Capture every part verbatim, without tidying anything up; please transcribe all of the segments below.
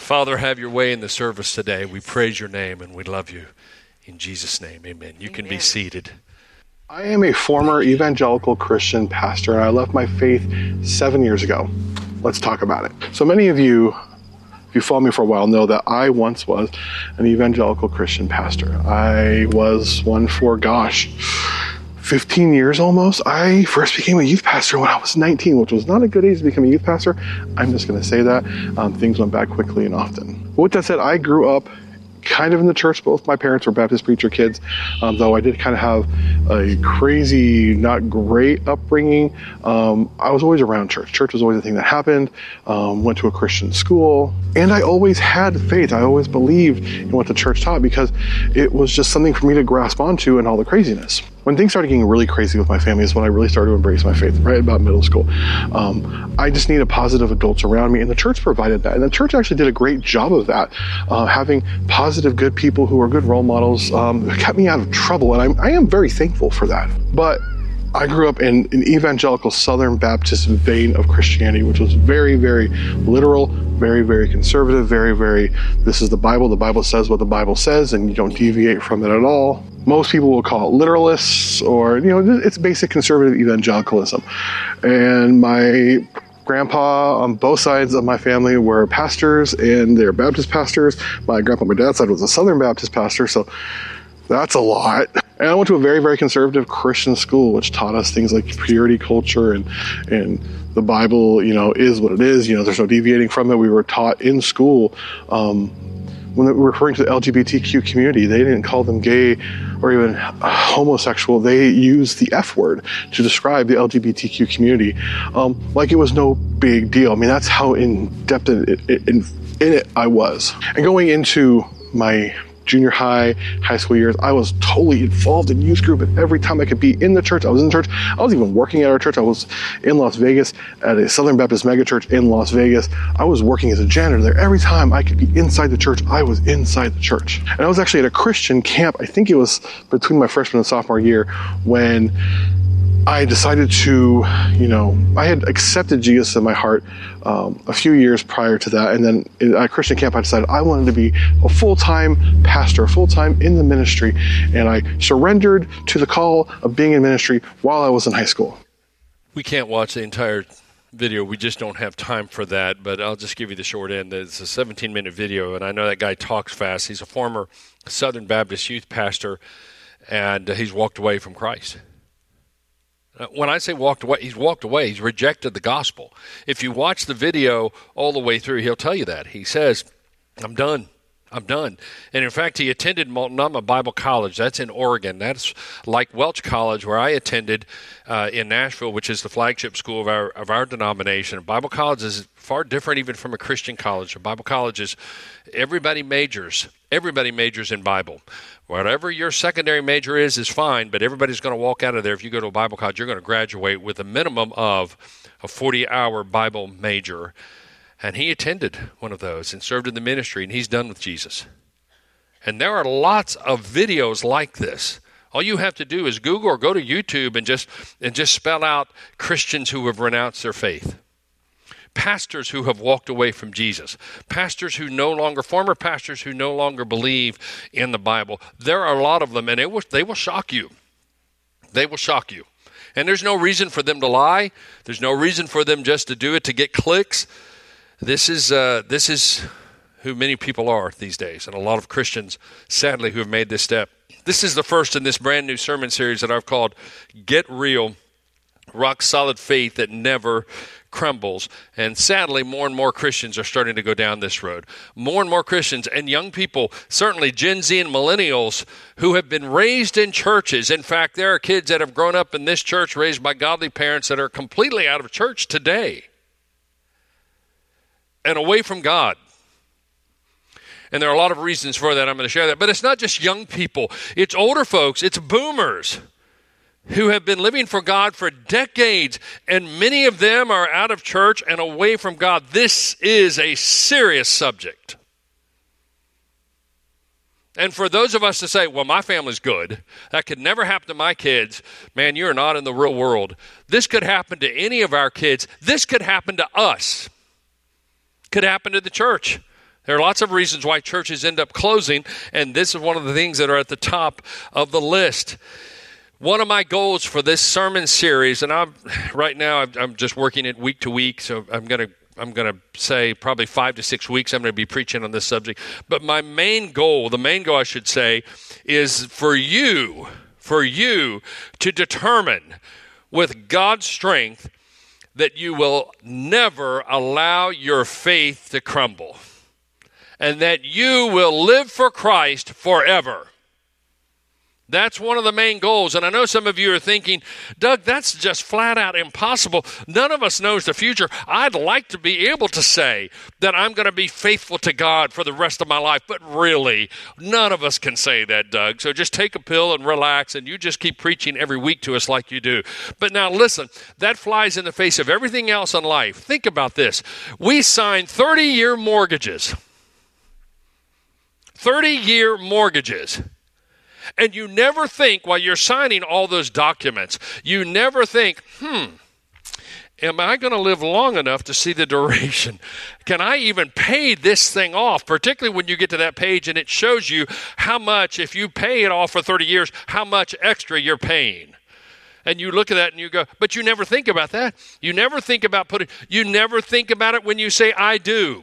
Father, have your way in the service today. We praise your name and we love you. In Jesus' name, amen. You can be seated. I am a former evangelical Christian pastor, and I left my faith seven years ago. Let's talk about it. So many of you, if you follow me for a while, know that I once was an evangelical Christian pastor. I was one for, gosh, fifteen years almost. I first became a youth pastor when I was nineteen, which was not a good age to become a youth pastor. I'm just going to say that. Um, things went back quickly and often. With that said, I grew up kind of in the church. Both my parents were Baptist preacher kids, um, though I did kind of have a crazy, not great upbringing. Um, I was always around church. Church was always a thing that happened. Um, went to a Christian school, and I always had faith. I always believed in what the church taught because it was just something for me to grasp onto in all the craziness. When things started getting really crazy with my family is when I really started to embrace my faith, right about middle school. Um, I just needed positive adults around me, and the church provided that. And the church actually did a great job of that, uh, having positive, good people who are good role models, um, kept me out of trouble, and I'm, I am very thankful for that. But I grew up in an evangelical Southern Baptist vein of Christianity, which was very, very literal, very, very conservative, very, very, this is the Bible, the Bible says what the Bible says, and you don't deviate from it at all. Most people will call it literalists, or, you know, it's basic conservative evangelicalism. And my grandpa on both sides of my family were pastors, and they're Baptist pastors. My grandpa on my dad's side was a Southern Baptist pastor, so that's a lot. And I went to a very, very conservative Christian school, which taught us things like purity culture and and the Bible, you know, is what it is. You know, there's no deviating from it. We were taught in school, um, when they were referring to the L G B T Q community, they didn't call them gay or even homosexual. They used the F word to describe the L G B T Q community, um, like it was no big deal. I mean, that's how in-depth in, in, in it I was. And going into my junior high, high school years, I was totally involved in youth group, and every time I could be in the church, I was in church. I was even working at our church. I was in Las Vegas at a Southern Baptist megachurch in Las Vegas. I was working as a janitor there. Every time I could be inside the church, I was inside the church. And I was actually at a Christian camp, I think it was between my freshman and sophomore year, when I decided to, you know, I had accepted Jesus in my heart um, a few years prior to that. And then in, at Christian camp, I decided I wanted to be a full-time pastor, full-time in the ministry. And I surrendered to the call of being in ministry while I was in high school. We can't watch the entire video. We just don't have time for that. But I'll just give you the short end. It's a seventeen-minute video, and I know that guy talks fast. He's a former Southern Baptist youth pastor, and he's walked away from Christ. When I say walked away, he's walked away. He's rejected the gospel. If you watch the video all the way through, he'll tell you that. He says, I'm done. I'm done. And in fact, he attended Multnomah Bible College. That's in Oregon. That's like Welch College, where I attended uh, in Nashville, which is the flagship school of our of our denomination. Bible college is far different even from a Christian college. A Bible college is everybody majors. Everybody majors in Bible. Whatever your secondary major is, is fine, but everybody's going to walk out of there. If you go to a Bible college, you're going to graduate with a minimum of a forty-hour Bible major. And he attended one of those and served in the ministry, and he's done with Jesus. And there are lots of videos like this. All you have to do is Google or go to YouTube and just and just spell out Christians who have renounced their faith. Pastors who have walked away from Jesus. Pastors who no longer, former pastors who no longer believe in the Bible. There are a lot of them, and it will, they will shock you. They will shock you. And there's no reason for them to lie. There's no reason for them just to do it to get clicks. This is uh, this is who many people are these days, and a lot of Christians, sadly, who have made this step. This is the first in this brand new sermon series that I've called Get Real, Rock Solid Faith That Never Crumbles. And sadly, more and more Christians are starting to go down this road. More and more Christians and young people, certainly Gen Z and millennials, who have been raised in churches. In fact, there are kids that have grown up in this church raised by godly parents that are completely out of church today and away from God. And there are a lot of reasons for that. I'm going to share that. But it's not just young people. It's older folks. It's boomers who have been living for God for decades. And many of them are out of church and away from God. This is a serious subject. And for those of us to say, well, my family's good. That could never happen to my kids. Man, you're not in the real world. This could happen to any of our kids. This could happen to us. Could happen to the church. There are lots of reasons why churches end up closing, and this is one of the things that are at the top of the list. One of my goals for this sermon series, and I'm right now I'm, I'm just working it week to week, so I'm going to I'm going to say probably five to six weeks I'm going to be preaching on this subject. But my main goal, the main goal I should say, is for you, for you to determine with God's strength that you will never allow your faith to crumble and that you will live for Christ forever. That's one of the main goals. And I know some of you are thinking, Doug, that's just flat out impossible. None of us knows the future. I'd like to be able to say that I'm going to be faithful to God for the rest of my life. But really, none of us can say that, Doug. So just take a pill and relax, and you just keep preaching every week to us like you do. But now listen, that flies in the face of everything else in life. Think about this. We sign thirty-year mortgages. thirty-year mortgages. And you never think, while you're signing all those documents, you never think, hmm, am I going to live long enough to see the duration? Can I even pay this thing off? Particularly when you get to that page and it shows you how much, if you pay it off for thirty years, how much extra you're paying. And you look at that and you go, but you never think about that. You never think about putting, you never think about it when you say, I do.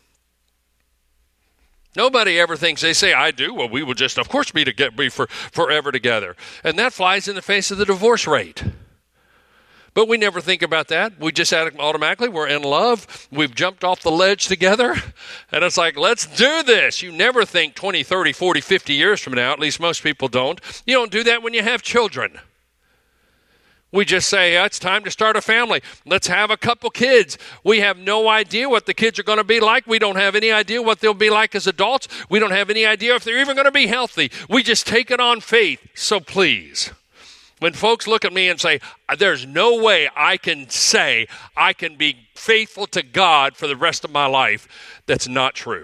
Nobody ever thinks, they say, I do. Well, we will just, of course, be, to get, be for, forever together. And that flies in the face of the divorce rate. But we never think about that. We just automatically, we're in love. We've jumped off the ledge together. And it's like, let's do this. You never think twenty, thirty, forty, fifty years from now. At least most people don't. You don't do that when you have children. We just say, oh, it's time to start a family. Let's have a couple kids. We have no idea what the kids are going to be like. We don't have any idea what they'll be like as adults. We don't have any idea if they're even going to be healthy. We just take it on faith. So please, when folks look at me and say, there's no way I can say I can be faithful to God for the rest of my life, that's not true.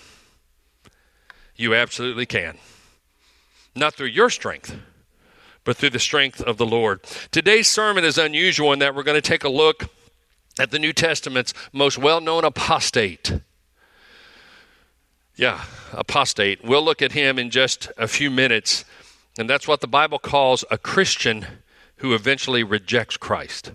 You absolutely can. Not through your strength, but through the strength of the Lord. Today's sermon is unusual in that we're going to take a look at the New Testament's most well-known apostate. Yeah, apostate. We'll look at him in just a few minutes, and that's what the Bible calls a Christian who eventually rejects Christ.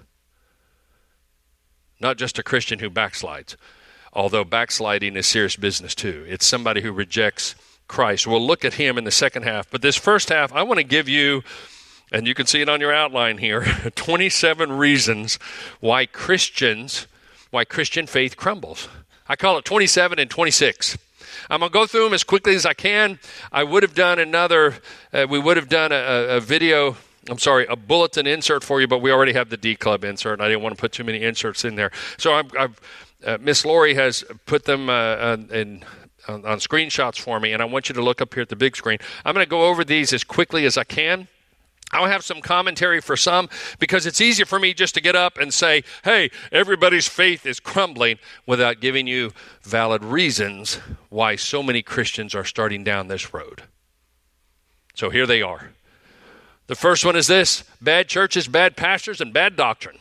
Not just a Christian who backslides, although backsliding is serious business too. It's somebody who rejects Christ. We'll look at him in the second half, but this first half, I want to give you, and you can see it on your outline here, twenty-seven reasons why Christians, why Christian faith crumbles. I call it twenty-seven and twenty-six. I'm going to go through them as quickly as I can. I would have done another, uh, we would have done a, a video, I'm sorry, a bulletin insert for you, but we already have the D Club insert, and I didn't want to put too many inserts in there. So I've, I've uh, Miss Lori has put them uh, in on, on screenshots for me, and I want you to look up here at the big screen. I'm going to go over these as quickly as I can. I'll have some commentary for some because it's easier for me just to get up and say, hey, everybody's faith is crumbling without giving you valid reasons why so many Christians are starting down this road. So here they are. The first one is this: bad churches, bad pastors, and bad doctrine.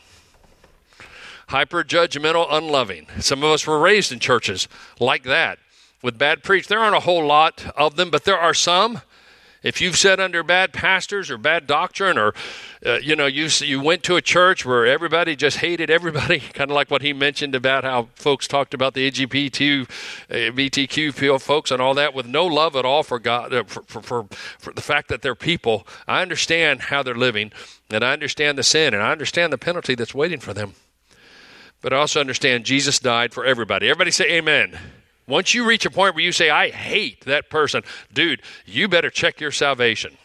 Hyper-judgmental, unloving. Some of us were raised in churches like that with bad preach. There aren't a whole lot of them, but there are some. If you've sat under bad pastors or bad doctrine, or uh, you know, you you went to a church where everybody just hated everybody, kind of like what he mentioned about how folks talked about the L G B T Q folks and all that, with no love at all for God, uh, for, for, for, for the fact that they're people. I understand how they're living, and I understand the sin, and I understand the penalty that's waiting for them. But I also understand Jesus died for everybody. Everybody say amen. Once you reach a point where you say, I hate that person, dude, you better check your salvation.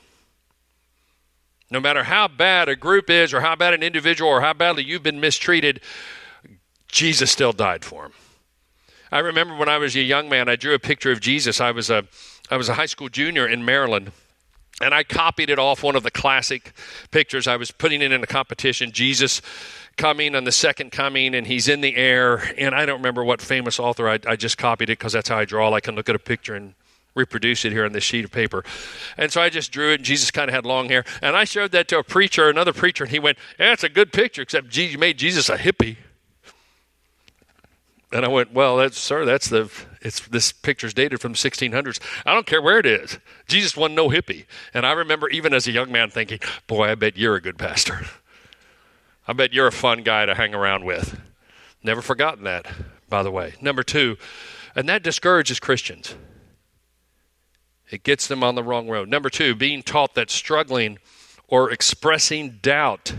No matter how bad a group is, or how bad an individual, or how badly you've been mistreated, Jesus still died for him. I remember when I was a young man, I drew a picture of Jesus. I was a, I was a high school junior in Maryland, and I copied it off one of the classic pictures. I was putting it in a competition, Jesus coming on the second coming, and he's in the air. And I don't remember what famous author, I, I just copied it because that's how I draw. I can look at a picture and reproduce it here on this sheet of paper. And so I just drew it, and Jesus kind of had long hair. And I showed that to a preacher, another preacher, and he went, yeah, it's a good picture, except you made Jesus a hippie. And I went, well, that's, sir, that's the, it's, this picture's dated from the sixteen hundreds. I don't care where it is. Jesus wasn't no hippie. And I remember even as a young man thinking, boy, I bet you're a good pastor. I bet you're a fun guy to hang around with. Never forgotten that, by the way. Number two, and that discourages Christians. It gets them on the wrong road. Number two, being taught that struggling or expressing doubt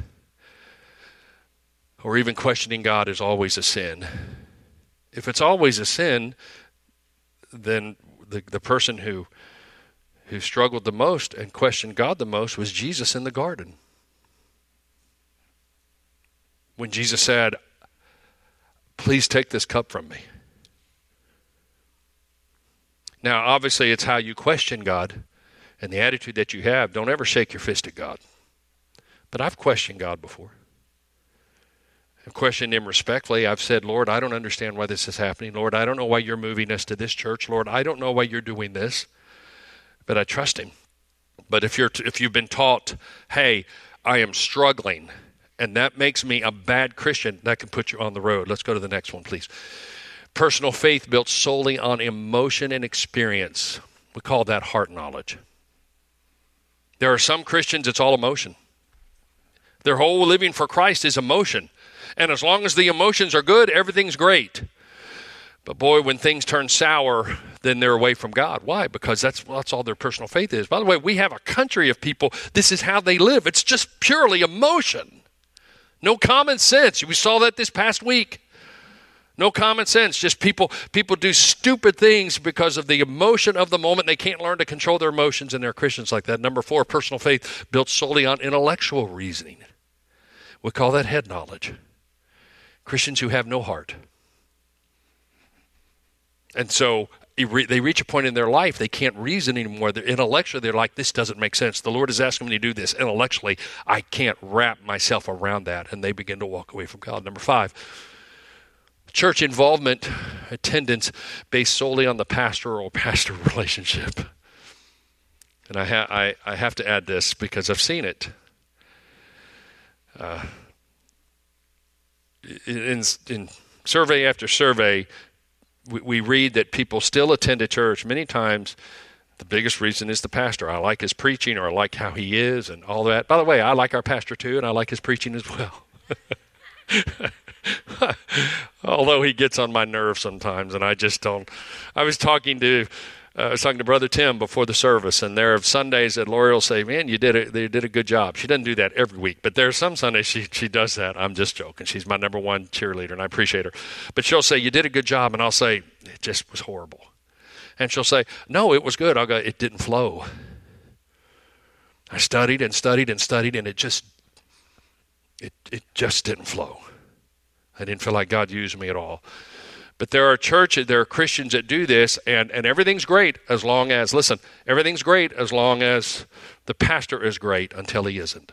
or even questioning God is always a sin. If it's always a sin, then the, the person who who struggled the most and questioned God the most was Jesus in the garden. When Jesus said, please take this cup from me. Now, obviously, it's how you question God and the attitude that you have. Don't ever shake your fist at God. But I've questioned God before. I've questioned him respectfully. I've said, Lord, I don't understand why this is happening. Lord, I don't know why you're moving us to this church. Lord, I don't know why you're doing this. But I trust him. But if you're if you've been taught, hey, I am struggling, and that makes me a bad Christian, that can put you on the road. Let's go to the next one, please. Personal faith built solely on emotion and experience. We call that heart knowledge. There are some Christians, it's all emotion. Their whole living for Christ is emotion. And as long as the emotions are good, everything's great. But boy, when things turn sour, then they're away from God. Why? Because that's, well, that's all their personal faith is. By the way, we have a country of people, this is how they live. It's just purely emotion. No common sense. We saw that this past week. No common sense. Just people people do stupid things because of the emotion of the moment. They can't learn to control their emotions, and they're Christians like that. Number four, personal faith built solely on intellectual reasoning. We call that head knowledge. Christians who have no heart. And so they reach a point in their life they can't reason anymore. They're intellectually, they're like, this doesn't make sense. The Lord is asking me to do this. Intellectually, I can't wrap myself around that. And they begin to walk away from God. Number five, church involvement, attendance based solely on the pastoral pastor relationship. And I, ha- I, I have to add this because I've seen it. Uh, in, in survey after survey, we, we read that people still attend a church. Many times, the biggest reason is the pastor. I like his preaching, or I like how he is, and all that. By the way, I like our pastor too, and I like his preaching as well. Although he gets on my nerves sometimes, and I just don't. I was talking to, uh, I was talking to Brother Tim before the service, and there are Sundays that Lori will say, "Man, you did a, they did a good job." She doesn't do that every week, but there are some Sundays she she does that. I'm just joking. She's my number one cheerleader, and I appreciate her. But she'll say, "You did a good job," and I'll say, "It just was horrible." And she'll say, "No, it was good." I'll go, "It didn't flow. I studied and studied and studied, and it just, it it just didn't flow. I didn't feel like God used me at all." But there are churches, there are Christians that do this, and, and everything's great as long as, listen, everything's great as long as the pastor is great until he isn't.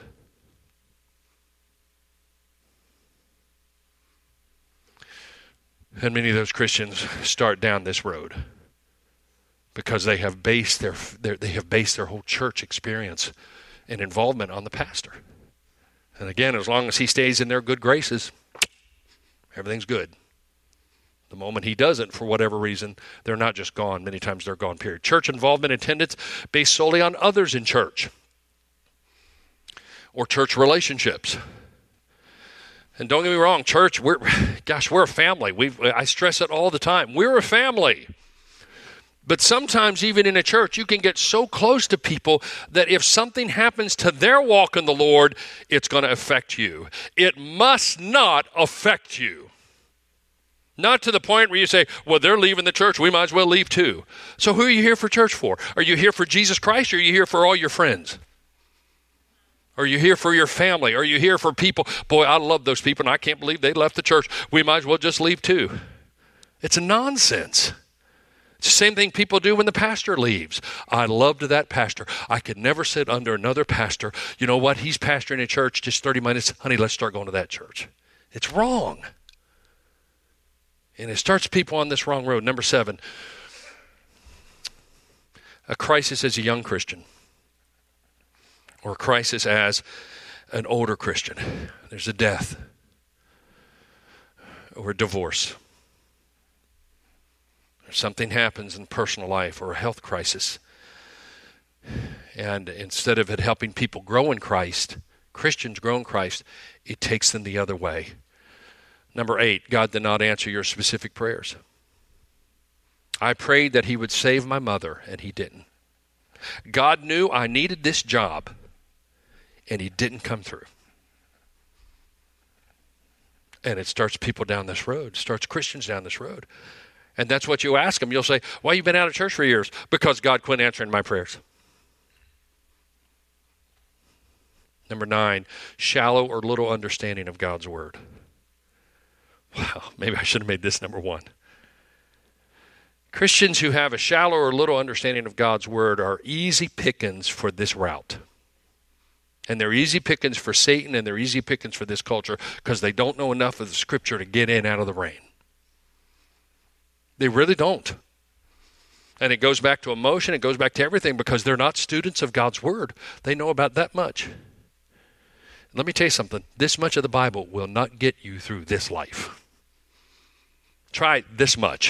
And many of those Christians start down this road because they have based their, their they have based their whole church experience and involvement on the pastor. And again, as long as he stays in their good graces, everything's good. The moment he doesn't, for whatever reason, they're not just gone. Many times they're gone, period. Church involvement, attendance based solely on others in church or church relationships. And don't get me wrong, church, we're, gosh, we're a family. We I stress it all the time. We're a family. But sometimes even in a church, you can get so close to people that if something happens to their walk in the Lord, it's going to affect you. It must not affect you. Not to the point where you say, well, they're leaving the church. We might as well leave too. So who are you here for church for? Are you here for Jesus Christ, or are you here for all your friends? Are you here for your family? Are you here for people? Boy, I love those people, and I can't believe they left the church. We might as well just leave too. It's nonsense. It's the same thing people do when the pastor leaves. I loved that pastor. I could never sit under another pastor. You know what? He's pastoring a church just thirty minutes. Honey, let's start going to that church. It's wrong. And it starts people on this wrong road. Number seven, a crisis as a young Christian, or a crisis as an older Christian. There's a death or a divorce. or something happens in personal life or a health crisis. And instead of it helping people grow in Christ, Christians grow in Christ, it takes them the other way. Number eight, God did not answer your specific prayers. I prayed that he would save my mother, and he didn't. God knew I needed this job, and he didn't come through. And it starts people down this road, starts Christians down this road. And that's what you ask them. You'll say, why you been out of church for years? Because God quit answering my prayers. Number nine, shallow or little understanding of God's word. Wow, maybe I should have made this number one. Christians who have a shallow or little understanding of God's word are easy pickings for this route. And they're easy pickings for Satan, and they're easy pickings for this culture because they don't know enough of the Scripture to get in out of the rain. They really don't. And it goes back to emotion, it goes back to everything because they're not students of God's word. They know about that much. Let me tell you something. This much of the Bible will not get you through this life. Try this much.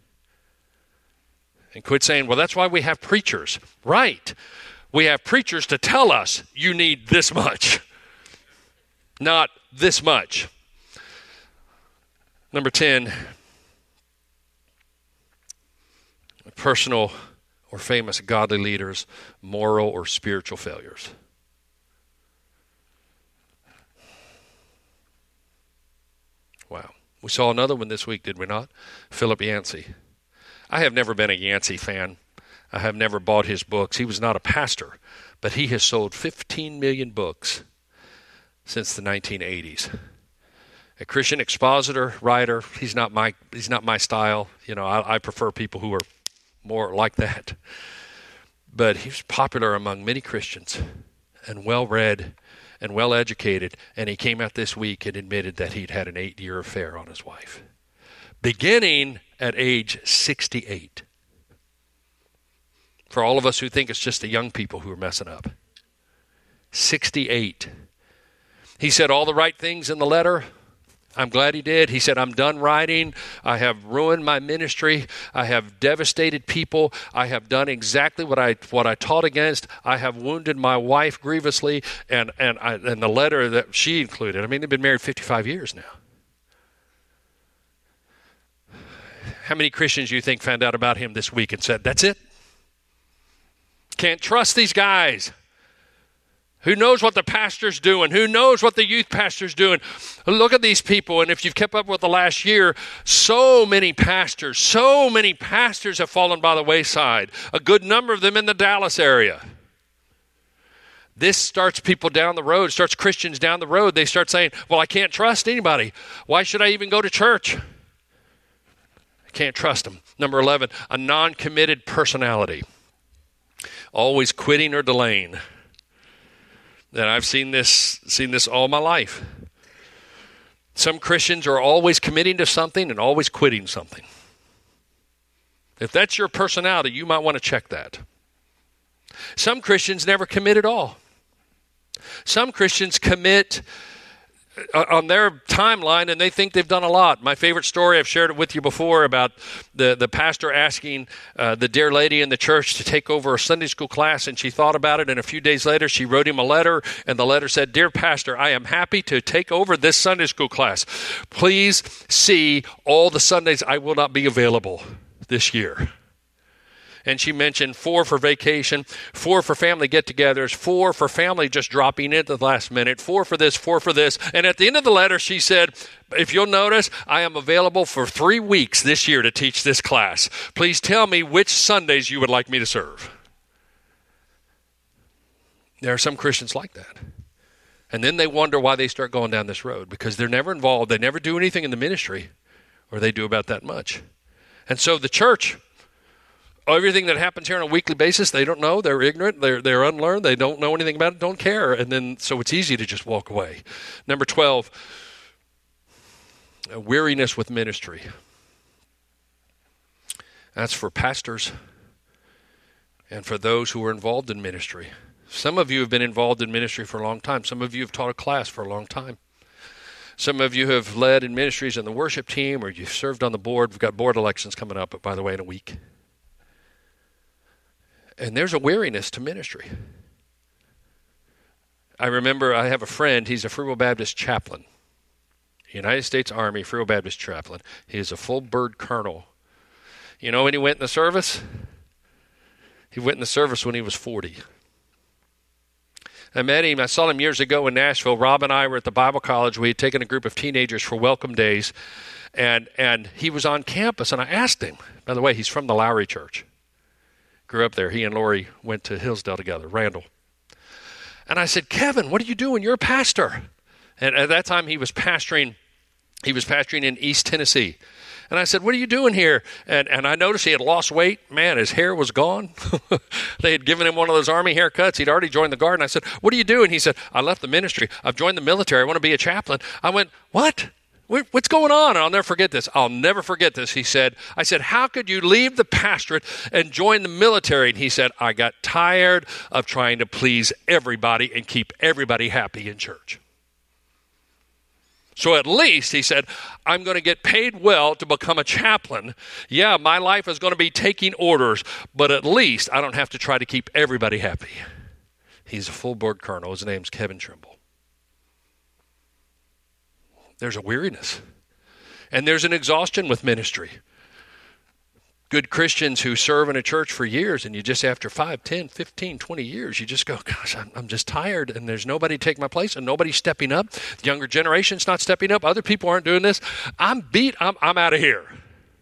And quit saying, well, that's why we have preachers. Right. We have preachers to tell us you need this much, not this much. Number ten, personal or famous godly leaders, moral or spiritual failures. Wow. We saw another one this week, did we not? Philip Yancey. I have never been a Yancey fan. I have never bought his books. He was not a pastor, but he has sold fifteen million books since the nineteen eighties. A Christian expositor, writer, he's not my he's not my style. You know, I, I prefer people who are more like that. But he was popular among many Christians and well-read and well-educated, and he came out this week and admitted that he'd had an eight-year affair on his wife, beginning at age sixty-eight. For all of us who think it's just the young people who are messing up. sixty-eight. He said all the right things in the letter. I'm glad he did. He said, I'm done writing. I have ruined my ministry. I have devastated people. I have done exactly what I what I taught against. I have wounded my wife grievously. And and, I, and the letter that she included, I mean, they've been married fifty-five years now. How many Christians do you think found out about him this week and said, that's it? Can't trust these guys. Who knows what the pastor's doing? Who knows what the youth pastor's doing? Look at these people, and if you've kept up with the last year, so many pastors, so many pastors have fallen by the wayside. A good number of them in the Dallas area. This starts people down the road, starts Christians down the road. They start saying, well, I can't trust anybody. Why should I even go to church? I can't trust them. Number eleven, a non-committed personality. Always quitting or delaying. And I've seen this seen this all my life. Some Christians are always committing to something and always quitting something. If that's your personality, you might want to check that. Some Christians never commit at all. Some Christians commit on their timeline, and they think they've done a lot. My favorite story, I've shared it with you before, about the, the pastor asking uh, the dear lady in the church to take over a Sunday school class, and she thought about it, and a few days later she wrote him a letter, and the letter said, Dear Pastor, I am happy to take over this Sunday school class. Please see all the Sundays I will not be available this year. And she mentioned four for vacation, four for family get-togethers, four for family just dropping in at the last minute, four for this, four for this. And at the end of the letter, she said, if you'll notice, I am available for three weeks this year to teach this class. Please tell me which Sundays you would like me to serve. There are some Christians like that. And then they wonder why they start going down this road, because they're never involved. They never do anything in the ministry, or they do about that much. And so the church, everything that happens here on a weekly basis, they don't know. They're ignorant. They're they're unlearned. They don't know anything about it, don't care. And then, so it's easy to just walk away. Number twelve, weariness with ministry. That's for pastors and for those who are involved in ministry. Some of you have been involved in ministry for a long time. Some of you have taught a class for a long time. Some of you have led in ministries in the worship team, or you've served on the board. We've got board elections coming up, by the way, in a week. And there's a weariness to ministry. I remember I have a friend, he's a Free Will Baptist chaplain. United States Army Free Will Baptist chaplain. He is a full bird colonel. You know when he went in the service? He went in the service when he was forty. I met him. I saw him years ago in Nashville. Rob and I were at the Bible college. We had taken a group of teenagers for welcome days, and and he was on campus. And I asked him, by the way, he's from the Lowry Church. Grew up there. He and Lori went to Hillsdale together, Randall. And I said, Kevin, what are you doing? You're a pastor. And at that time, he was pastoring. He was pastoring in East Tennessee. And I said, what are you doing here? And and I noticed he had lost weight. Man, his hair was gone. They had given him one of those army haircuts. He'd already joined the guard. And I said, what are you doing? He said, I left the ministry. I've joined the military. I want to be a chaplain. I went, what? What's going on? And I'll never forget this. I'll never forget this. He said, I said, how could you leave the pastorate and join the military? And he said, I got tired of trying to please everybody and keep everybody happy in church. So at least, he said, I'm going to get paid well to become a chaplain. Yeah, my life is going to be taking orders, but at least I don't have to try to keep everybody happy. He's a full board colonel. His name's Kevin Trimble. There's a weariness. And there's an exhaustion with ministry. Good Christians who serve in a church for years, and you just after five, ten, fifteen, twenty years, you just go, gosh, I'm, I'm just tired, and there's nobody to take my place, and nobody's stepping up. The younger generation's not stepping up. Other people aren't doing this. I'm beat. I'm, I'm out of here.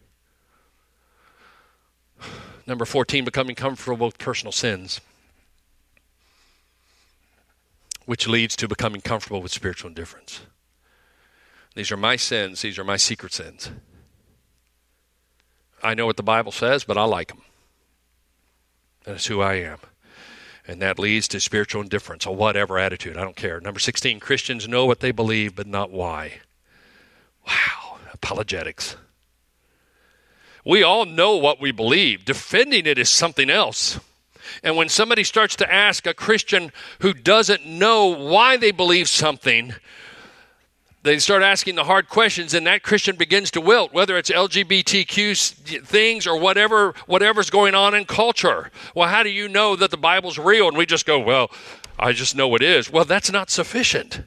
Number fourteen, becoming comfortable with personal sins, which leads to becoming comfortable with spiritual indifference. These are my sins. These are my secret sins. I know what the Bible says, but I like them. That's who I am. And that leads to spiritual indifference, or whatever attitude. I don't care. Number sixteen, Christians know what they believe, but not why. Wow, apologetics. We all know what we believe. Defending it is something else. And when somebody starts to ask a Christian who doesn't know why they believe something, they start asking the hard questions, and that Christian begins to wilt, whether it's L G B T Q things or whatever, whatever's going on in culture. Well, how do you know that the Bible's real? And we just go, well, I just know it is. Well, that's not sufficient.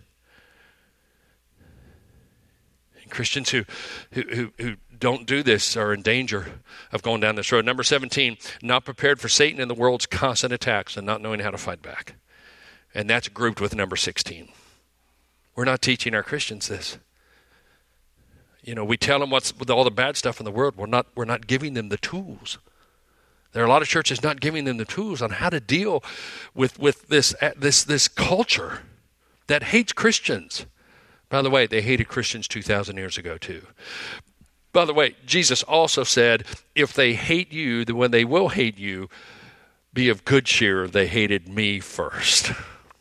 And Christians who, who, who, who don't do this are in danger of going down this road. Number seventeen, not prepared for Satan and the world's constant attacks and not knowing how to fight back. And that's grouped with number sixteen. We're not teaching our Christians this. You know, we tell them what's with all the bad stuff in the world. We're not, we're not giving them the tools. There are a lot of churches not giving them the tools on how to deal with, with this, this, this culture that hates Christians. By the way, they hated Christians two thousand years ago too. By the way, Jesus also said, if they hate you, then when they will hate you, be of good cheer. They hated me first.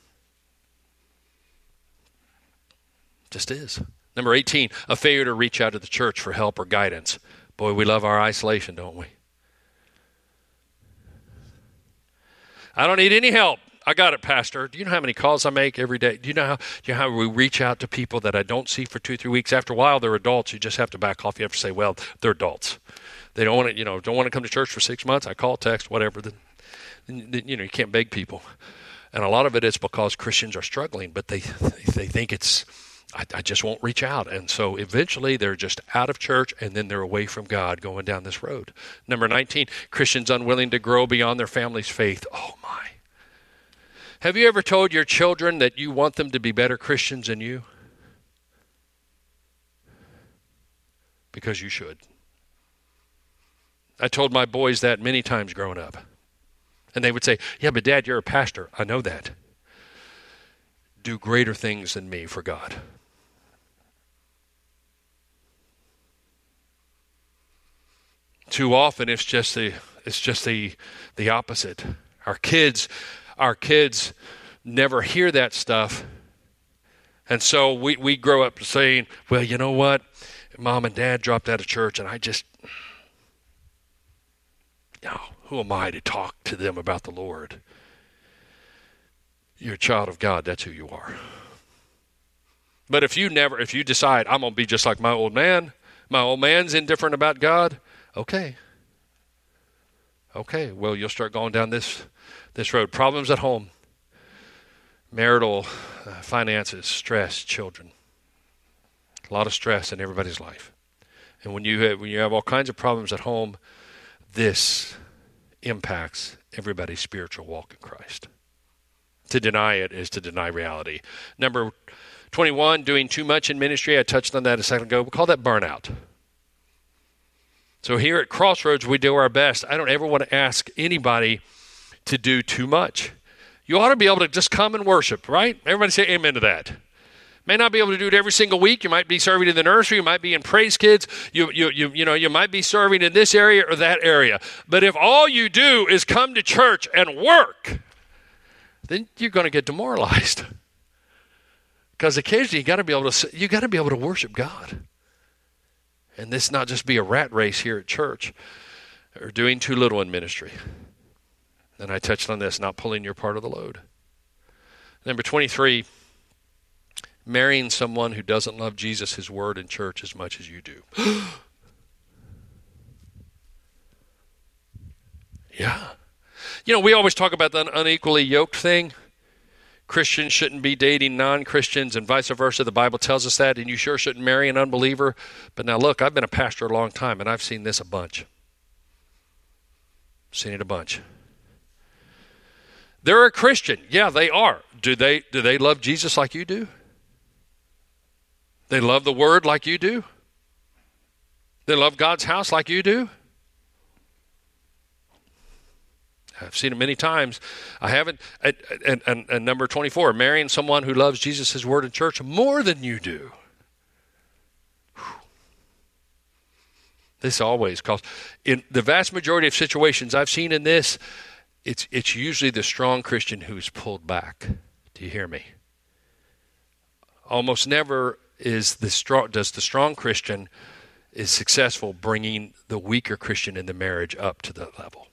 Just is. Number eighteen, a failure to reach out to the church for help or guidance. Boy, we love our isolation, don't we? I don't need any help. I got it, Pastor. Do you know how many calls I make every day? Do you know how, do you know how we reach out to people that I don't see for two, three weeks? After a while, they're adults. You just have to back off. You have to say, well, they're adults. They don't want to, you know, don't want to come to church for six months. I call, text, whatever. Then, then you know, you can't beg people. And a lot of it is because Christians are struggling, but they they think it's, I, I just won't reach out. And so eventually they're just out of church, and then they're away from God going down this road. Number nineteen, Christians unwilling to grow beyond their family's faith. Oh, my. Have you ever told your children that you want them to be better Christians than you? Because you should. I told my boys that many times growing up. And they would say, yeah, but Dad, you're a pastor. I know that. Do greater things than me for God. Too often it's just the it's just the the opposite. Our kids our kids never hear that stuff. And so we, we grow up saying, well, you know what? Mom and Dad dropped out of church, and I just, you know, who am I to talk to them about the Lord? You're a child of God. That's who you are. But if you never, if you decide, I'm going to be just like my old man, my old man's indifferent about God, okay. Okay, well, you'll start going down this this road. Problems at home, marital, uh, finances, stress, children. A lot of stress in everybody's life. And when you have, when you have all kinds of problems at home, this impacts everybody's spiritual walk in Christ. To deny it is to deny reality. Number twenty-one, doing too much in ministry. I touched on that a second ago. We call that burnout. So here at Crossroads, we do our best. I don't ever want to ask anybody to do too much. You ought to be able to just come and worship, right? Everybody say amen to that. May not be able to do it every single week. You might be serving in the nursery. You might be in Praise Kids. You, you, you, you know, you might be serving in this area or that area. But if all you do is come to church and work, then you're going to get demoralized. Because occasionally you got to be able to you got to be able to worship God. And this not just be a rat race here at church or doing too little in ministry. And I touched on this, not pulling your part of the load. Number twenty-three, marrying someone who doesn't love Jesus, his word, and church as much as you do. Yeah. You know, we always talk about the unequally yoked thing. Christians shouldn't be dating non-Christians and vice versa. The Bible tells us that, and you sure shouldn't marry an unbeliever. But now look, I've been a pastor a long time, and I've seen this a bunch. Seen it a bunch. They're a Christian. Yeah, they are. Do they, do they love Jesus like you do? They love the word like you do? They love God's house like you do? I've seen it many times. I haven't, and, and, and, and number twenty-four, marrying someone who loves Jesus, his word, and church more than you do. Whew. This always causes, in the vast majority of situations I've seen in this, it's it's usually the strong Christian who's pulled back. Do you hear me? Almost never is the strong, does the strong Christian is successful bringing the weaker Christian in the marriage up to that level.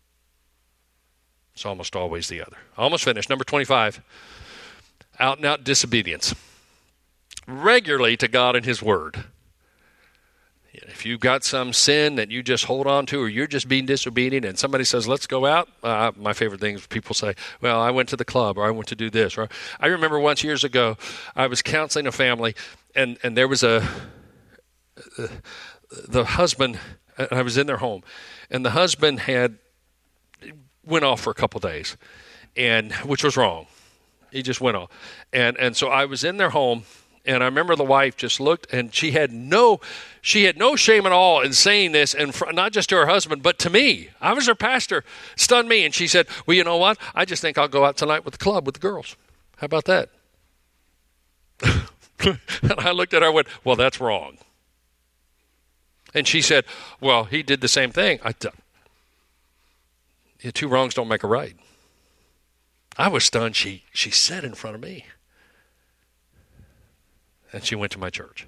It's almost always the other. Almost finished. Number twenty-five, out and out disobedience. Regularly to God and his word. If you've got some sin that you just hold on to, or you're just being disobedient, and somebody says, let's go out, uh, my favorite thing is people say, well, I went to the club, or I went to do this. Or I remember once years ago, I was counseling a family, and, and there was a, uh, the husband, I was in their home, and the husband had went off for a couple days, and which was wrong. He just went off. And and so I was in their home, and I remember the wife just looked, and she had no she had no shame at all in saying this, and fr- not just to her husband, but to me. I was her pastor. Stunned me. And she said, well, you know what? I just think I'll go out tonight with the club with the girls. How about that? And I looked at her and went, well, that's wrong. And she said, well, he did the same thing. I t- two wrongs don't make a right. I was stunned. She she said in front of me. And she went to my church.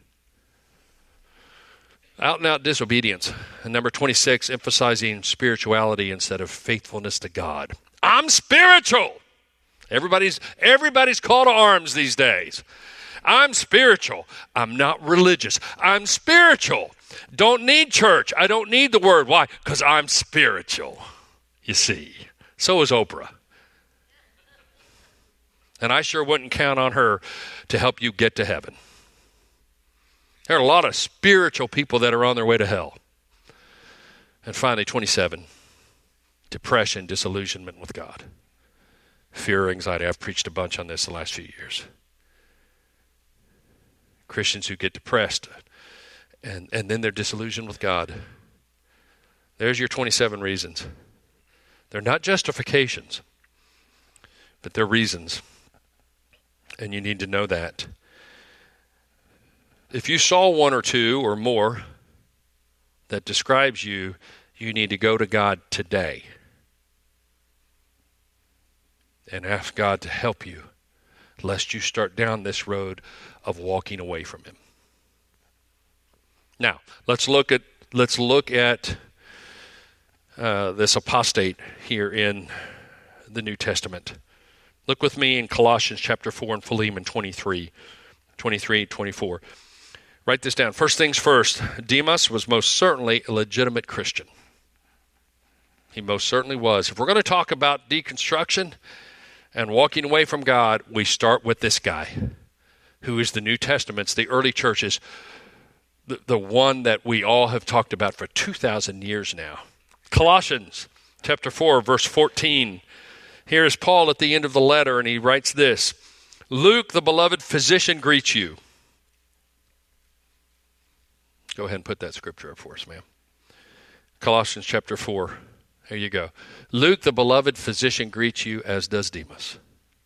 Out and out disobedience. And number twenty-six, emphasizing spirituality instead of faithfulness to God. I'm spiritual. Everybody's everybody's call to arms these days. I'm spiritual. I'm not religious. I'm spiritual. Don't need church. I don't need the word. Why? Because I'm spiritual. You see, so is Oprah. And I sure wouldn't count on her to help you get to heaven. There are a lot of spiritual people that are on their way to hell. And finally, twenty-seven, depression, disillusionment with God. Fear, anxiety. I've preached a bunch on this the last few years. Christians who get depressed and, and then they're disillusioned with God. There's your twenty-seven reasons. They're not justifications, but they're reasons. And you need to know that. If you saw one or two or more that describes you, you need to go to God today and ask God to help you, lest you start down this road of walking away from him. Now, let's look at let's look at uh, this apostate here in the New Testament. Look with me in Colossians chapter four and Philemon twenty-three. twenty-three, twenty-four. Write this down. First things first, Demas was most certainly a legitimate Christian. He most certainly was. If we're going to talk about deconstruction and walking away from God, we start with this guy, who is the New Testament's, the early churches, the, the one that we all have talked about for two thousand years now. Colossians chapter four, verse fourteen. Here is Paul at the end of the letter, and he writes this: Luke, the beloved physician, greets you. Go ahead and put that scripture up for us, ma'am. Colossians chapter four. There you go. Luke, the beloved physician, greets you, as does Demas.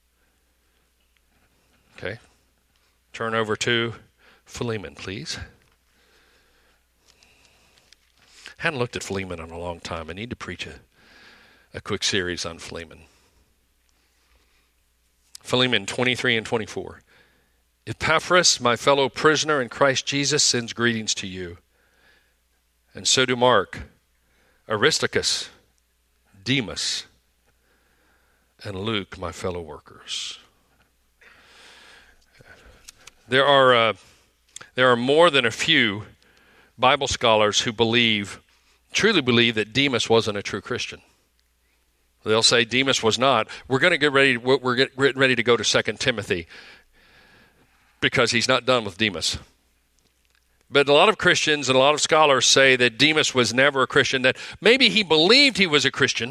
Okay. Turn over to Philemon, please. Hadn't looked at Philemon in a long time. I need to preach a, a quick series on Philemon. Philemon twenty-three and twenty-four. Epaphras, my fellow prisoner in Christ Jesus, sends greetings to you. And so do Mark, Aristarchus, Demas, and Luke, my fellow workers. There are uh, there are more than a few Bible scholars who believe, truly believe, that Demas wasn't a true Christian. They'll say Demas was not. We're going to get ready. We're getting ready to go to Second Timothy because he's not done with Demas. But a lot of Christians and a lot of scholars say that Demas was never a Christian, that maybe he believed he was a Christian,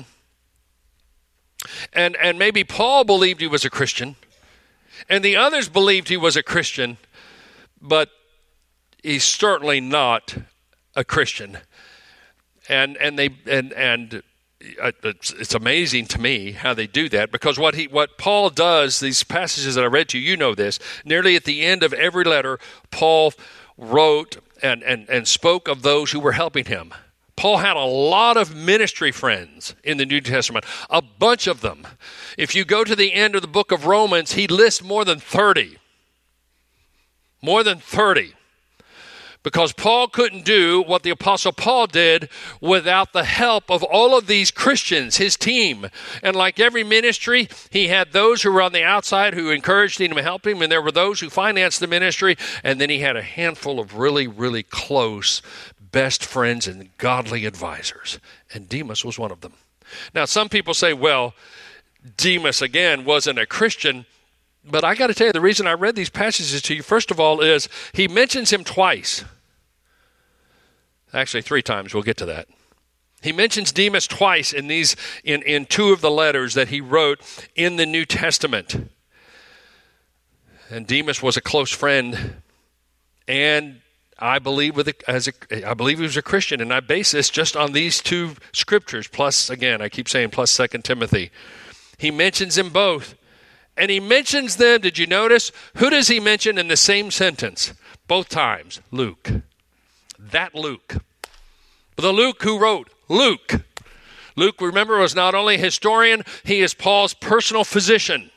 and, and maybe Paul believed he was a Christian, and the others believed he was a Christian, but he's certainly not a Christian. And and they and and it's, it's amazing to me how they do that, because what he what Paul does, these passages that I read to you, you know this, nearly at the end of every letter, Paul wrote and, and, and spoke of those who were helping him. Paul had a lot of ministry friends in the New Testament, a bunch of them. If you go to the end of the book of Romans, he lists more than thirty. More than thirty. Because Paul couldn't do what the Apostle Paul did without the help of all of these Christians, his team. And like every ministry, he had those who were on the outside who encouraged him and helped him, and there were those who financed the ministry, and then he had a handful of really, really close best friends and godly advisors. And Demas was one of them. Now, some people say, well, Demas, again, wasn't a Christian. But I got to tell you, the reason I read these passages to you, first of all, is he mentions him twice. Actually, three times. We'll get to that. He mentions Demas twice in these in, in two of the letters that he wrote in the New Testament. And Demas was a close friend, and I believe with a, as a, I believe he was a Christian, and I base this just on these two scriptures. Plus, again, I keep saying plus Second Timothy. He mentions them both. And he mentions them, did you notice? Who does he mention in the same sentence? Both times, Luke. That Luke. The Luke who wrote, Luke. Luke, remember, was not only a historian, he is Paul's personal physician.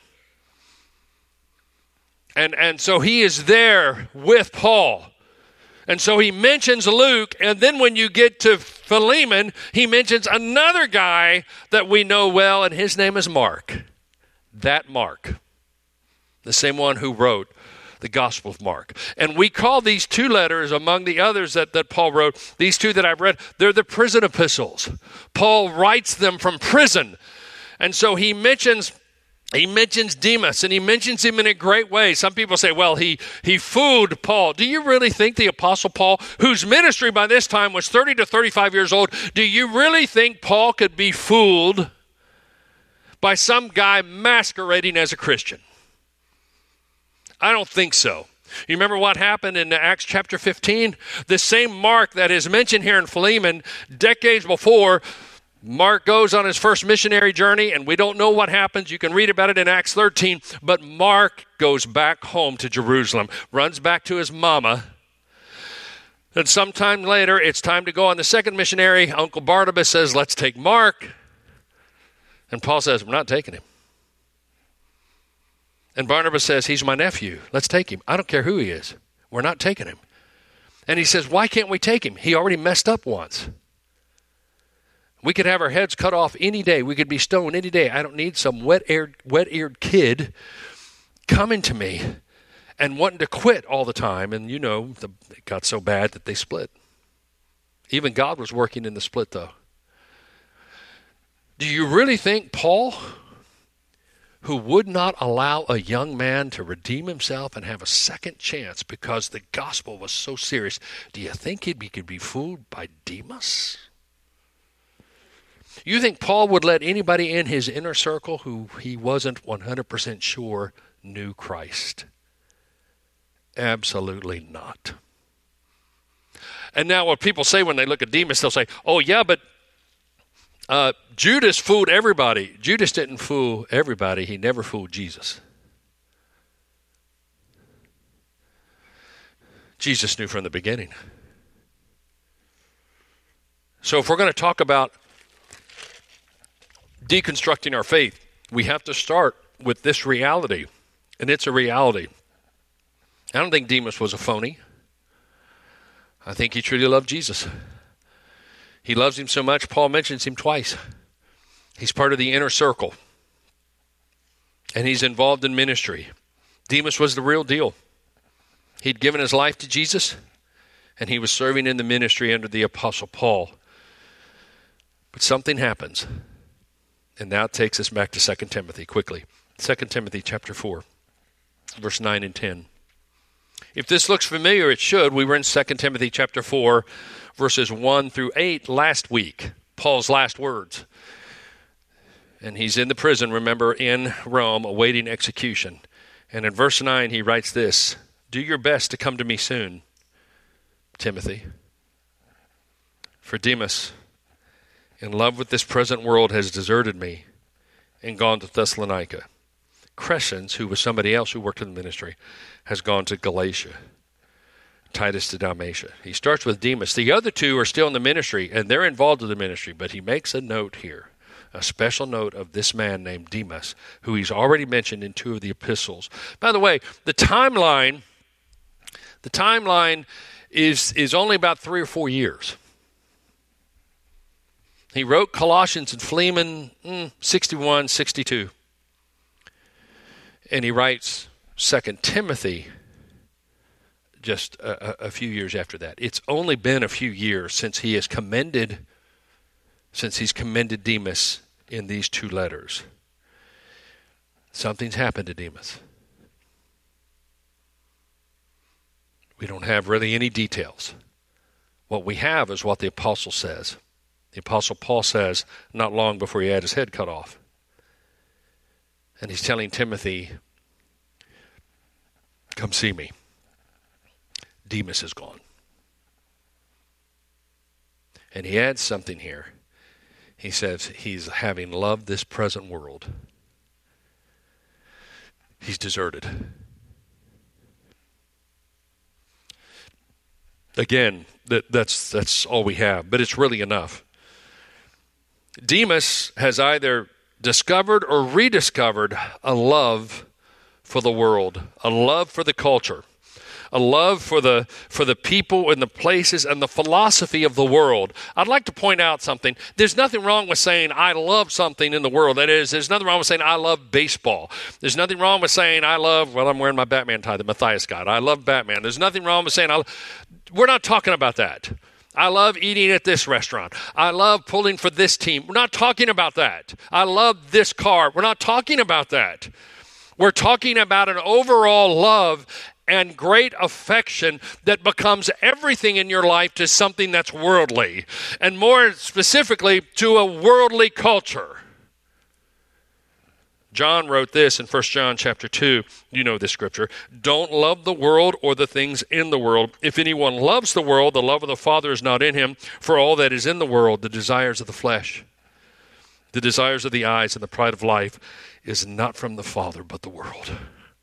And, and so he is there with Paul. And so he mentions Luke, and then when you get to Philemon, he mentions another guy that we know well, and his name is Mark. That Mark, the same one who wrote the Gospel of Mark. And we call these two letters, among the others that, that Paul wrote, these two that I've read, they're the prison epistles. Paul writes them from prison. And so he mentions he mentions Demas, and he mentions him in a great way. Some people say, well, he, he fooled Paul. Do you really think the Apostle Paul, whose ministry by this time was thirty to thirty-five years old, do you really think Paul could be fooled by some guy masquerading as a Christian? I don't think so. You remember what happened in Acts chapter fifteen? The same Mark that is mentioned here in Philemon, decades before, Mark goes on his first missionary journey, and we don't know what happens. You can read about it in Acts thirteen, but Mark goes back home to Jerusalem, runs back to his mama. And sometime later, it's time to go on the second missionary. Uncle Barnabas says, let's take Mark. And Paul says, we're not taking him. And Barnabas says, he's my nephew. Let's take him. I don't care who he is. We're not taking him. And he says, why can't we take him? He already messed up once. We could have our heads cut off any day. We could be stoned any day. I don't need some wet-eared, wet-eared kid coming to me and wanting to quit all the time. And you know, the, it got so bad that they split. Even God was working in the split, though. Do you really think Paul, who would not allow a young man to redeem himself and have a second chance because the gospel was so serious, do you think he could be fooled by Demas? You think Paul would let anybody in his inner circle who he wasn't one hundred percent sure knew Christ? Absolutely not. And now what people say when they look at Demas, they'll say, oh yeah, but uh, Judas fooled everybody. Judas didn't fool everybody. He never fooled Jesus. Jesus knew from the beginning. So if we're going to talk about deconstructing our faith, we have to start with this reality. And it's a reality. I don't think Demas was a phony. I think he truly loved Jesus. He loves him so much, Paul mentions him twice. He's part of the inner circle. And he's involved in ministry. Demas was the real deal. He'd given his life to Jesus, and he was serving in the ministry under the Apostle Paul. But something happens. And now it takes us back to Second Timothy quickly. Second Timothy chapter four, verse nine and ten. If this looks familiar, it should. We were in Second Timothy chapter four, verses one through eight last week. Paul's last words. And he's in the prison, remember, in Rome, awaiting execution. And in verse nine, he writes this: do your best to come to me soon, Timothy. For Demas, in love with this present world, has deserted me and gone to Thessalonica. Crescens, who was somebody else who worked in the ministry, has gone to Galatia. Titus to Dalmatia. He starts with Demas. The other two are still in the ministry, and they're involved in the ministry, but he makes a note here, a special note of this man named Demas, who he's already mentioned in two of the epistles. By the way, the timeline, the timeline is, is only about three or four years. He wrote Colossians and Philemon, mm, sixty-one, sixty-two. And he writes Second Timothy just a, a few years after that. It's only been a few years since he has commended, since he's commended Demas in these two letters. Something's happened to Demas. We don't have really any details. What we have is what the apostle says. The Apostle Paul says not long before he had his head cut off. And he's telling Timothy, come see me. Demas is gone. And he adds something here. He says he's having loved this present world. He's deserted. Again, that, that's, that's all we have, but it's really enough. Demas has either discovered or rediscovered a love for the world, a love for the culture, a love for the for the people and the places and the philosophy of the world. I'd like to point out something. There's nothing wrong with saying I love something in the world. That is, there's nothing wrong with saying I love baseball. There's nothing wrong with saying I love, well, I'm wearing my Batman tie, the Matthias God. I love Batman. There's nothing wrong with saying I we're not talking about that. I love eating at this restaurant. I love pulling for this team. We're not talking about that. I love this car. We're not talking about that. We're talking about an overall love and great affection that becomes everything in your life to something that's worldly, and more specifically to a worldly culture. John wrote this in First John chapter two. You know this scripture. Don't love the world or the things in the world. If anyone loves the world, the love of the Father is not in him. For all that is in the world, the desires of the flesh, the desires of the eyes, and the pride of life is not from the Father, but the world.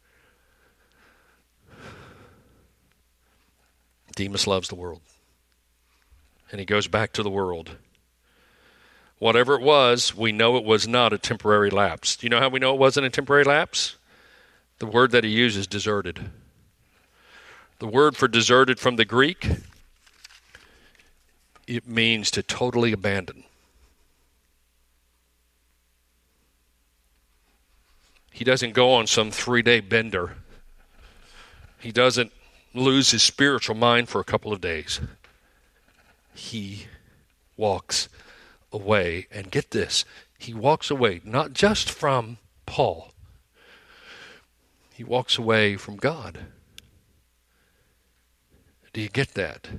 Demas loves the world. And he goes back to the world. Whatever it was, we know it was not a temporary lapse. Do you know how we know it wasn't a temporary lapse? The word that he uses, deserted. The word for deserted from the Greek, it means to totally abandon. He doesn't go on some three-day bender He doesn't lose his spiritual mind for a couple of days. He walks away. And get this, he walks away not just from Paul. He walks away from God. Do you get that?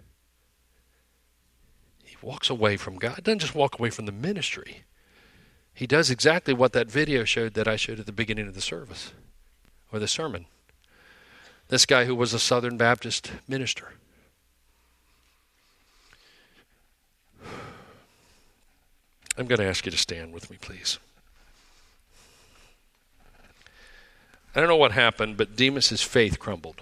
He walks away from God. He doesn't just walk away from the ministry. He does exactly what that video showed that I showed at the beginning of the service or the sermon. This guy who was a Southern Baptist minister. I'm going to ask you to stand with me, please. I don't know what happened, but Demas's faith crumbled.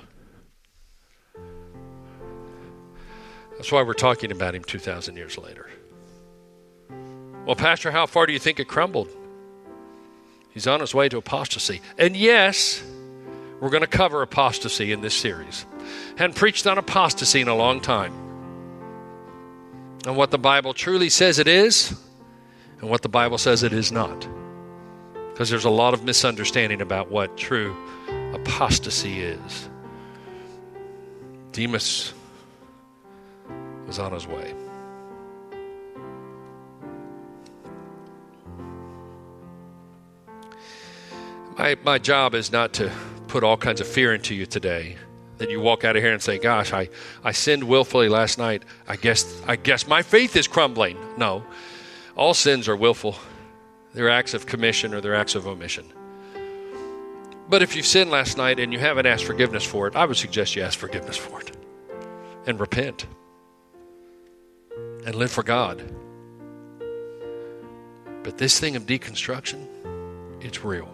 That's why we're talking about him two thousand years later. Well, Pastor, how far do you think it crumbled? He's on his way to apostasy. And yes, we're going to cover apostasy in this series. Hadn't preached on apostasy in a long time. And what the Bible truly says it is, and what the Bible says it is not. Because there's a lot of misunderstanding about what true apostasy is. Demas was on his way. My my job is not to put all kinds of fear into you today, that you walk out of here and say, gosh, I, I sinned willfully last night. I guess I guess my faith is crumbling. No. All sins are willful. They're acts of commission or they're acts of omission. But if you sinned last night and you haven't asked forgiveness for it, I would suggest you ask forgiveness for it. And repent. And live for God. But this thing of deconstruction, it's real.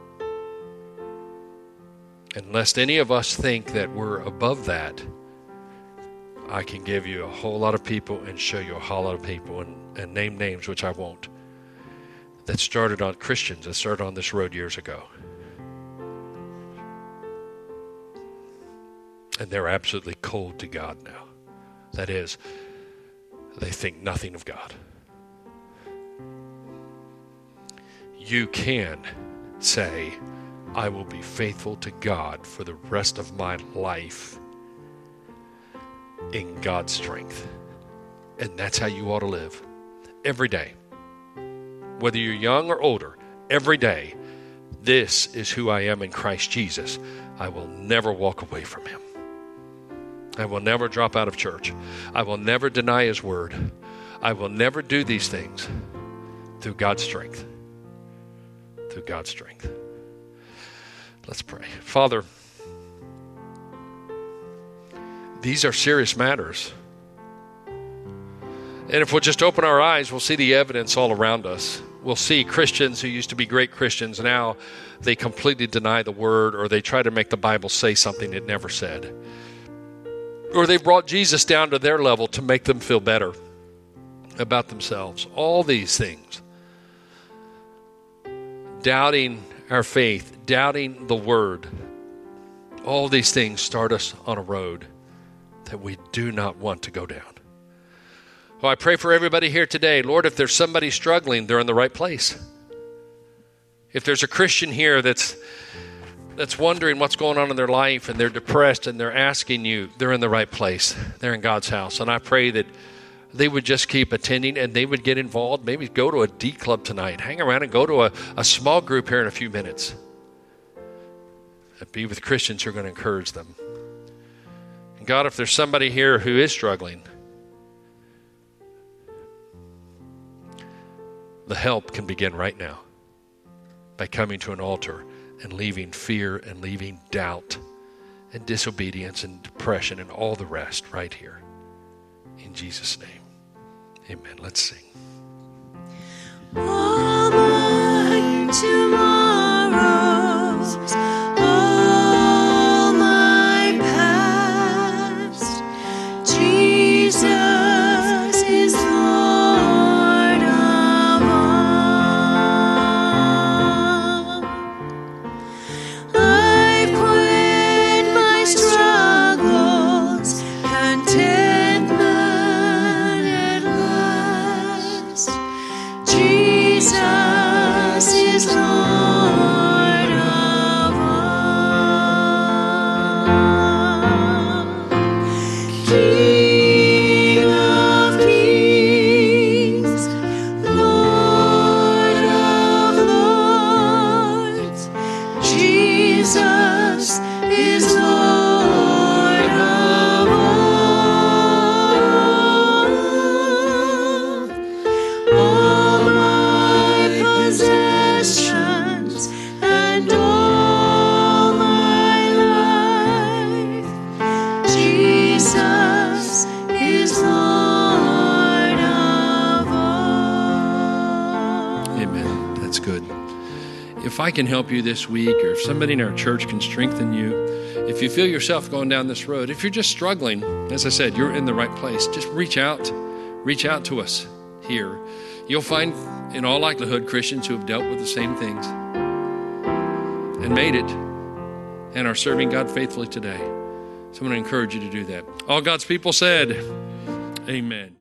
And lest any of us think that we're above that, I can give you a whole lot of people and show you a whole lot of people and, and name names, which I won't, that started on Christians, that started on this road years ago. And they're absolutely cold to God now. That is, they think nothing of God. You can say, I will be faithful to God for the rest of my life in God's strength. And that's how you ought to live. Every day. Whether you're young or older, every day, this is who I am in Christ Jesus. I will never walk away from him. I will never drop out of church. I will never deny his word. I will never do these things through God's strength. Through God's strength. Let's pray. Father, these are serious matters. And if we'll just open our eyes, we'll see the evidence all around us. We'll see Christians who used to be great Christians, now they completely deny the word, or they try to make the Bible say something it never said. Or they brought Jesus down to their level to make them feel better about themselves. All these things. Doubting our faith, doubting the word. All these things start us on a road that we do not want to go down. Oh, I pray for everybody here today. Lord, if there's somebody struggling, they're in the right place. If there's a Christian here that's that's wondering what's going on in their life and they're depressed and they're asking you, they're in the right place. They're in God's house. And I pray that they would just keep attending and they would get involved. Maybe go to a D club tonight. Hang around and go to a, a small group here in a few minutes. And be with Christians who are going to encourage them. And God, if there's somebody here who is struggling, the help can begin right now by coming to an altar and leaving fear and leaving doubt and disobedience and depression and all the rest right here. In Jesus' name, amen. Let's sing. All my tomorrows, all my past, Jesus is Lord of all. I've quit my struggles, contentment at last. Jesus if I can help you this week, or if somebody in our church can strengthen you, if you feel yourself going down this road, if you're just struggling, as I said, you're in the right place. Just reach out. Reach out to us here. You'll find, in all likelihood, Christians who have dealt with the same things and made it and are serving God faithfully today. So I'm going to encourage you to do that. All God's people said, amen.